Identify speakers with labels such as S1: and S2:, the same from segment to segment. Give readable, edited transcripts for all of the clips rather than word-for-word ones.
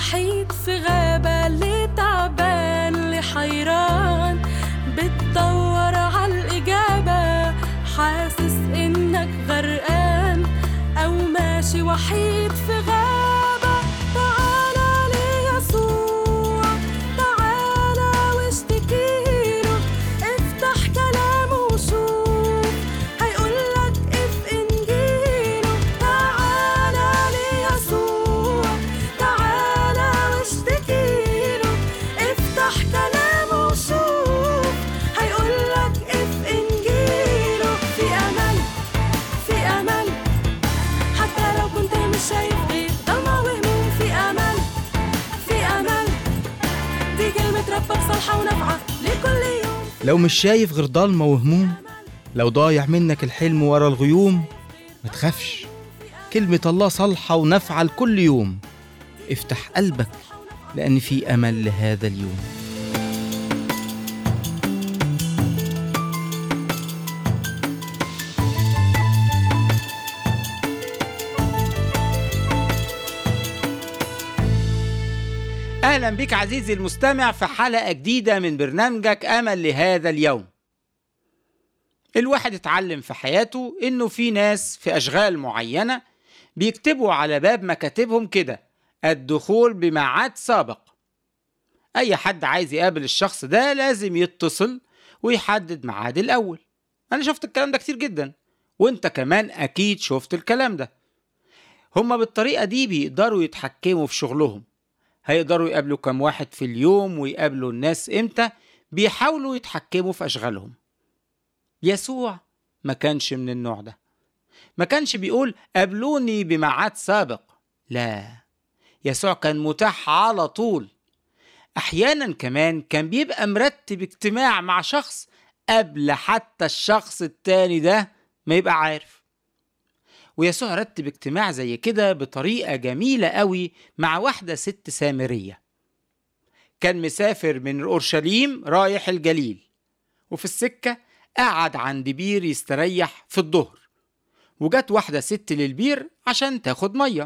S1: وحيد في غابة، اللي تعبان اللي حيران، بتدور عالإجابة، حاسس إنك غرقان أو ماشي وحيد في غابة. تعالى ليسوع، تعالى واشتكيله، افتح كلامه وشوف، هيقولك اف إنجيله. تعالى ليسوع، تعالى واشتكيله، افتح كلامه وشوف، هيقولك اف إنجيله. في أمل، في أمل، حتى لو كنت مش شايف غير ضلمة وهموم. في أمل، في أمل، دي كلمة ربك صالحة ونافعة لكل يوم.
S2: لو مش شايف غير ضلمة وهموم، لو ضايع منك الحلم ورا الغيوم، ما تخافش، كلمة الله صالحة ونافعة لكل يوم. افتح قلبك لأن في أمل لهذا اليوم.
S3: أهلا بك عزيزي المستمع في حلقة جديدة من برنامجك أمل لهذا اليوم. الواحد اتعلم في حياته إنه في ناس في أشغال معينة بيكتبوا على باب مكاتبهم كده: الدخول بميعاد سابق. أي حد عايز يقابل الشخص ده لازم يتصل ويحدد ميعاد الأول. أنا شفت الكلام ده كتير جدا، وانت كمان أكيد شفت الكلام ده. هما بالطريقة دي بيقدروا يتحكموا في شغلهم، هيقدروا يقابلوا كم واحد في اليوم ويقابلوا الناس امتى، بيحاولوا يتحكموا في أشغالهم. يسوع ما كانش من النوع ده، ما كانش بيقول قابلوني بميعاد سابق. لا، يسوع كان متاح على طول. أحيانا كمان كان بيبقى مرتب اجتماع مع شخص قبل حتى الشخص التاني ده ما يبقى عارف. ويسوع رتب اجتماع زي كده بطريقة جميلة قوي مع واحدة ست سامرية. كان مسافر من أورشليم رايح الجليل، وفي السكة قعد عند بير يستريح في الظهر، وجت واحدة ست للبير عشان تاخد مية.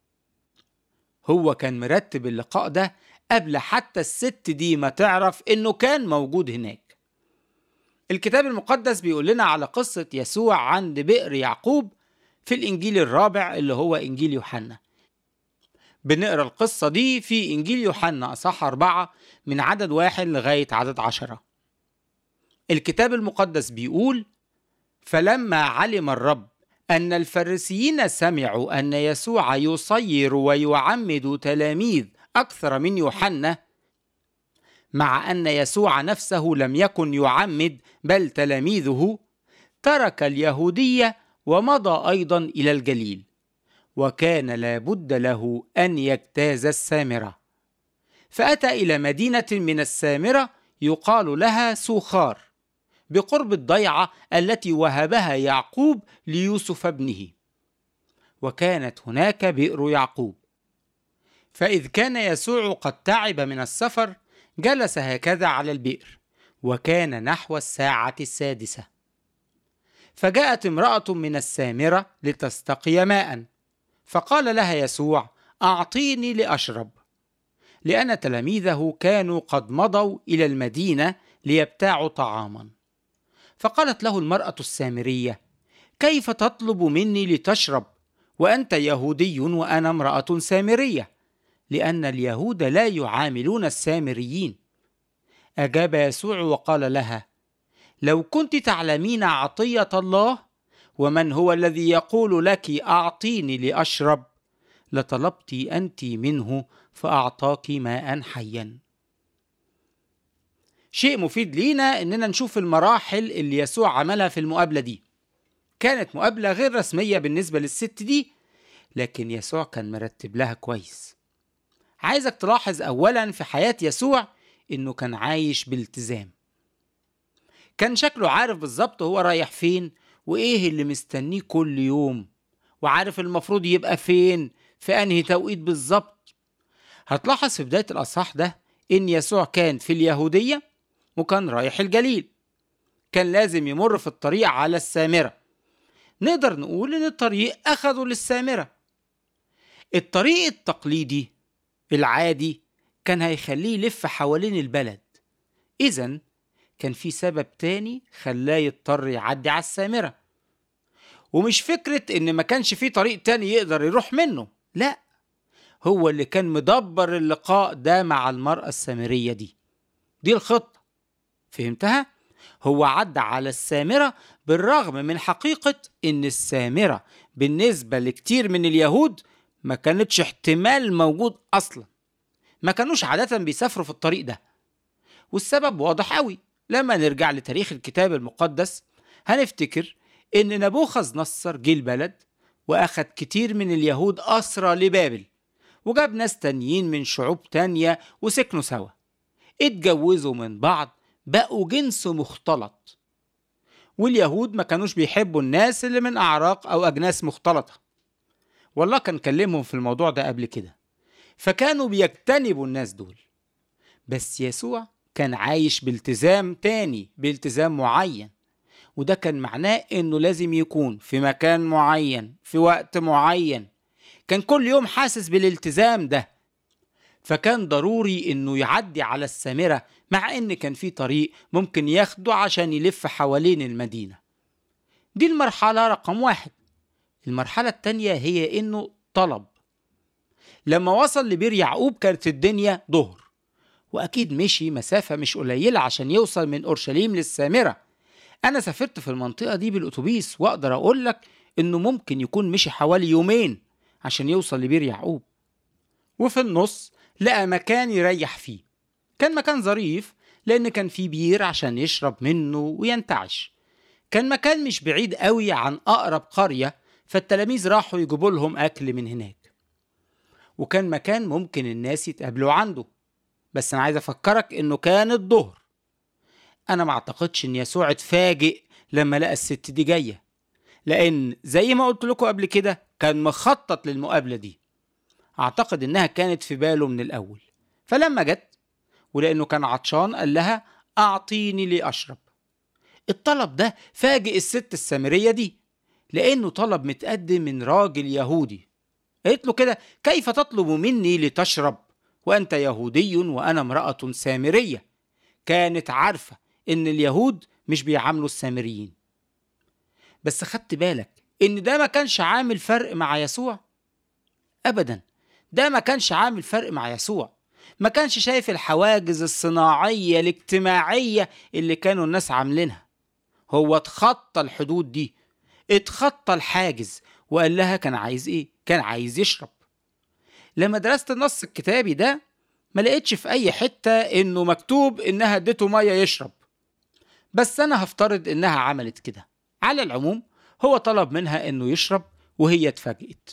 S3: هو كان مرتب اللقاء ده قبل حتى الست دي ما تعرف إنه كان موجود هناك. الكتاب المقدس بيقول لنا على قصة يسوع عند بئر يعقوب في الإنجيل الرابع اللي هو إنجيل يوحنا. بنقرأ القصة دي في إنجيل يوحنا أصحاح 4 من عدد 1 لغاية عدد 10. الكتاب المقدس بيقول: فلما علم الرب أن الفريسيين سمعوا أن يسوع يصير ويعمد تلاميذ أكثر من يوحنا، مع أن يسوع نفسه لم يكن يعمد بل تلاميذه، ترك اليهودية ومضى أيضا إلى الجليل، وكان لابد له أن يجتاز السامرة. فأتى إلى مدينة من السامرة يقال لها سوخار، بقرب الضيعة التي وهبها يعقوب ليوسف ابنه، وكانت هناك بئر يعقوب. فإذ كان يسوع قد تعب من السفر، جلس هكذا على البئر، وكان نحو الساعة 6. فجاءت امرأة من السامرة لتستقي ماء، فقال لها يسوع: أعطيني لأشرب، لأن تلاميذه كانوا قد مضوا إلى المدينة ليبتاعوا طعاما. فقالت له المرأة السامرية: كيف تطلب مني لتشرب وأنت يهودي وأنا امرأة سامرية؟ لأن اليهود لا يعاملون السامريين. أجاب يسوع وقال لها: لو كنت تعلمين عطية الله ومن هو الذي يقول لك أعطيني لأشرب، لطلبت أنت منه فأعطاك ماء حيا. شيء مفيد لينا إننا نشوف المراحل اللي يسوع عملها في المقابلة دي. كانت مقابلة غير رسمية بالنسبة للست دي، لكن يسوع كان مرتب لها كويس. عايزك تلاحظ أولا في حياة يسوع إنه كان عايش بالتزام. كان شكله عارف بالظبط هو رايح فين وإيه اللي مستنيه كل يوم، وعارف المفروض يبقى فين في أنهي توقيت بالظبط. هتلاحظ في بداية الأصحاح ده إن يسوع كان في اليهودية وكان رايح الجليل. كان لازم يمر في الطريق على السامرة. نقدر نقول إن الطريق أخذه للسامرة. الطريق التقليدي العادي كان هيخليه يلف حوالين البلد. إذن كان في سبب تاني خلاه يضطر يعدي على السامرة. ومش فكرة إن ما كانش في طريق تاني يقدر يروح منه، لا، هو اللي كان مدبر اللقاء ده مع المرأة السامرية دي الخطة. فهمتها؟ هو عدى على السامرة بالرغم من حقيقة إن السامرة بالنسبة لكتير من اليهود ما كانتش احتمال موجود أصلا. ما كانوش عادة بيسافروا في الطريق ده، والسبب واضح قوي. لما نرجع لتاريخ الكتاب المقدس هنفتكر إن نبوخذ نصر جه البلد وأخد كتير من اليهود أسرى لبابل، وجاب ناس تانيين من شعوب تانية وسكنوا سوا، اتجوزوا من بعض، بقوا جنس مختلط. واليهود ما كانوش بيحبوا الناس اللي من أعراق أو أجناس مختلطة، والله كان كلمهم في الموضوع ده قبل كده، فكانوا بيجتنبوا الناس دول. بس يسوع كان عايش بالتزام تاني، بالتزام معين، وده كان معناه إنه لازم يكون في مكان معين في وقت معين. كان كل يوم حاسس بالالتزام ده، فكان ضروري إنه يعدي على السامرة، مع إن كان في طريق ممكن ياخده عشان يلف حوالين المدينة. دي المرحلة رقم 1. المرحلة التانية هي إنه طلب. لما وصل لبير يعقوب كانت الدنيا ظهر، وأكيد مشي مسافة مش قليلة عشان يوصل من أورشليم للسامرة. أنا سافرت في المنطقة دي بالأتوبيس، وأقدر أقولك إنه ممكن يكون مشي حوالي 2 يوم عشان يوصل لبير يعقوب. وفي النص لقى مكان يريح فيه. كان مكان ظريف لأن كان فيه بير عشان يشرب منه وينتعش. كان مكان مش بعيد قوي عن أقرب قرية، فالتلاميذ راحوا يجيبوا لهم أكل من هناك. وكان مكان ممكن الناس يتقابلوا عنده. بس أنا عايز أفكرك إنه كان الظهر. أنا ما أعتقدش إن يسوع اتفاجئ لما لقى الست دي جاية، لأن زي ما قلت لكم قبل كده كان مخطط للمقابلة دي. أعتقد إنها كانت في باله من الأول، فلما جت ولأنه كان عطشان قال لها أعطيني لأشرب. الطلب ده فاجئ الست السامرية دي، لأنه طلب متقدم من راجل يهودي. قالت له كده: كيف تطلب مني لتشرب وأنت يهودي وأنا امرأة سامرية؟ كانت عارفة إن اليهود مش بيعاملوا السامريين. بس خدت بالك إن ده ما كانش عامل فرق مع يسوع؟ أبدا، ده ما كانش عامل فرق مع يسوع. ما كانش شايف الحواجز الصناعية الاجتماعية اللي كانوا الناس عاملينها. هو اتخطى الحدود دي، اتخطى الحاجز، وقال لها كان عايز ايه؟ كان عايز يشرب. لما درست النص الكتابي ده ما لقيتش في اي حتة انه مكتوب انها اديته مية يشرب، بس انا هفترض انها عملت كده. على العموم هو طلب منها انه يشرب وهي اتفاجئت.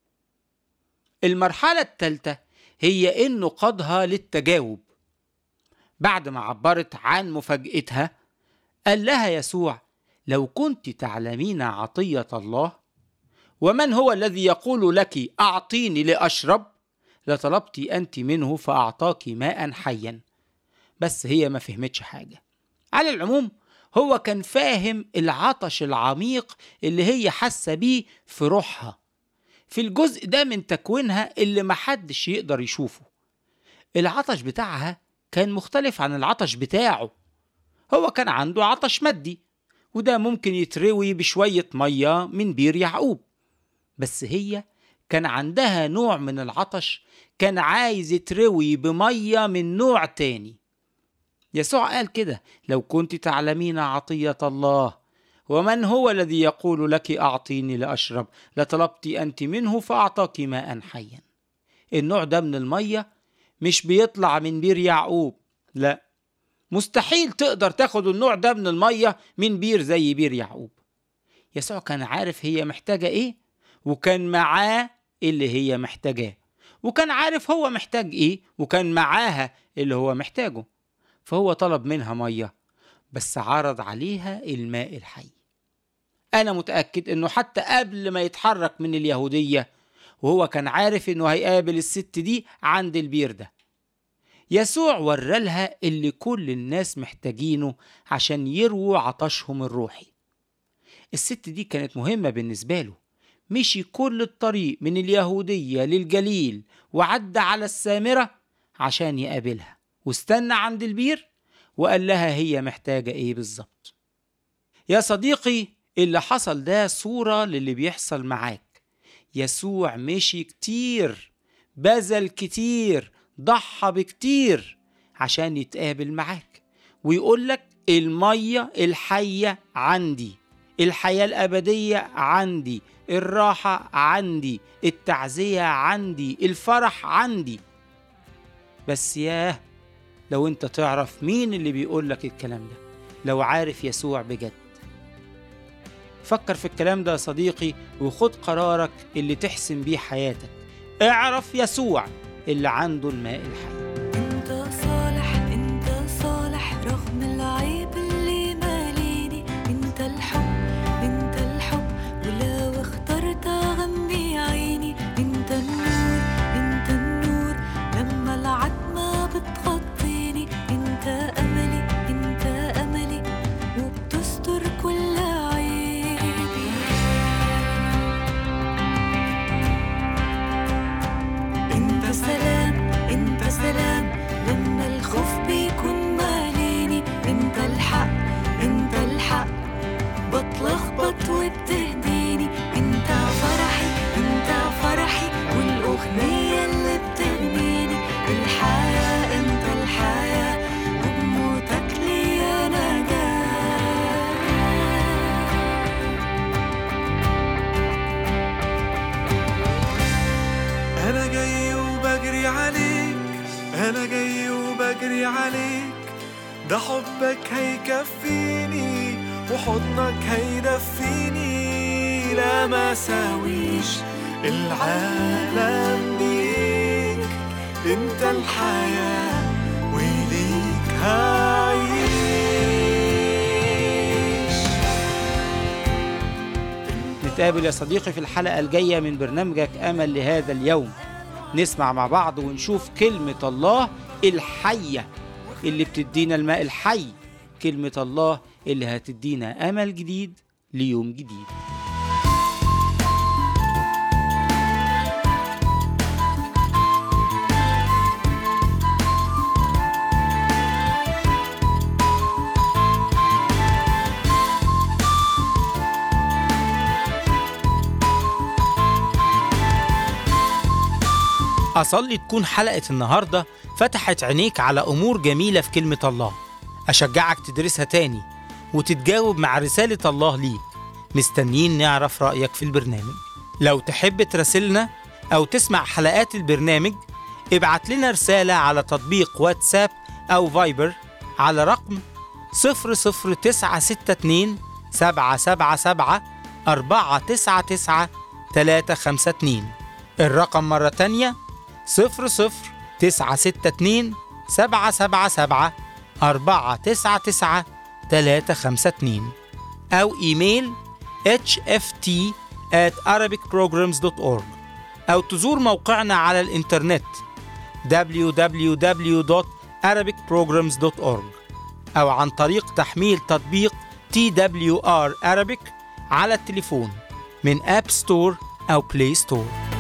S3: المرحلة الثالثة هي انه قادها للتجاوب. بعد ما عبرت عن مفاجأتها قال لها يسوع: لو كنت تعلمين عطية الله ومن هو الذي يقول لك أعطيني لأشرب لطلبت أنت منه فأعطاك ماء حيا. بس هي ما فهمتش حاجة. على العموم هو كان فاهم العطش العميق اللي هي حاسة بيه في روحها، في الجزء ده من تكوينها اللي محدش يقدر يشوفه. العطش بتاعها كان مختلف عن العطش بتاعه. هو كان عنده عطش مادي، وده ممكن يتروي بشوية مية من بير يعقوب. بس هي كان عندها نوع من العطش كان عايز يتروي بمية من نوع تاني. يسوع قال كده: لو كنت تعلمين عطية الله ومن هو الذي يقول لك أعطيني لأشرب لطلبت أنت منه فأعطاك ماء حيا. النوع ده من المية مش بيطلع من بير يعقوب، لا، مستحيل تقدر تاخد النوع ده من المية من بير زي بير يعقوب. يسوع كان عارف هي محتاجة ايه، وكان معاه اللي هي محتاجاه، وكان عارف هو محتاج ايه، وكان معاها اللي هو محتاجه. فهو طلب منها مية، بس عرض عليها الماء الحي. أنا متأكد إنه حتى قبل ما يتحرك من اليهودية وهو كان عارف إنه هيقابل الست دي عند البير ده. يسوع ورالها اللي كل الناس محتاجينه عشان يرووا عطشهم الروحي. الست دي كانت مهمة بالنسبة له، مشي كل الطريق من اليهودية للجليل وعدى على السامرة عشان يقابلها، واستنى عند البير وقال لها هي محتاجة ايه بالظبط. يا صديقي، اللي حصل ده صورة للي بيحصل معاك. يسوع مشي كتير، بذل كتير، ضحى بكتير عشان يتقابل معاك ويقولك المية الحية عندي، الحياة الأبدية عندي، الراحة عندي، التعزية عندي، الفرح عندي. بس ياه لو انت تعرف مين اللي بيقولك الكلام ده، لو عارف يسوع بجد. فكر في الكلام ده يا صديقي وخد قرارك اللي تحسن بيه حياتك. اعرف يسوع اللي عنده الماء الحي.
S1: انت صالح، انت صالح رغم العيب اللي ماليني. انت الحب، انت الحب ولو اخترت اغمي عيني. انت النور، انت النور لما العتمة بتغطيني. انت املي، انت املي وبتستر كل عيبي. انت سلام، انت سلام لما الخوف بيكون ماليني. انت الحق، انت الحق بتلخبط وبتهديني. انت فرحي، انت فرحي والاغنية اللي بتغنيني. الحياة، انت الحياة وبموتك لي انا جاي.
S4: أنا جاي وبجري عليك، أنا جاي وبجري عليك. ده حبك هيكفيني وحضنك هيدفيني. لا ما ساويش العالم بيك. انت الحياة وليك هعيش.
S3: نتقابل يا صديقي في الحلقة الجاية من برنامجك أمل لهذا اليوم. نسمع مع بعض ونشوف كلمة الله الحية اللي بتدينا الماء الحي، كلمة الله اللي هتدينا أمل جديد ليوم جديد. أصلي تكون حلقة النهاردة فتحت عينيك على أمور جميلة في كلمة الله. أشجعك تدرسها تاني وتتجاوب مع رسالة الله ليك. مستنيين نعرف رأيك في البرنامج. لو تحب تراسلنا أو تسمع حلقات البرنامج ابعت لنا رسالة على تطبيق واتساب أو فايبر على رقم 00962 777 499 352. الرقم مرة تانية 00962 777 499 352 أو إيميل hft@arabicprograms.org أو تزور موقعنا على الإنترنت www.arabicprograms.org أو عن طريق تحميل تطبيق TWR Arabic على التليفون من أب ستور أو بلاي ستور.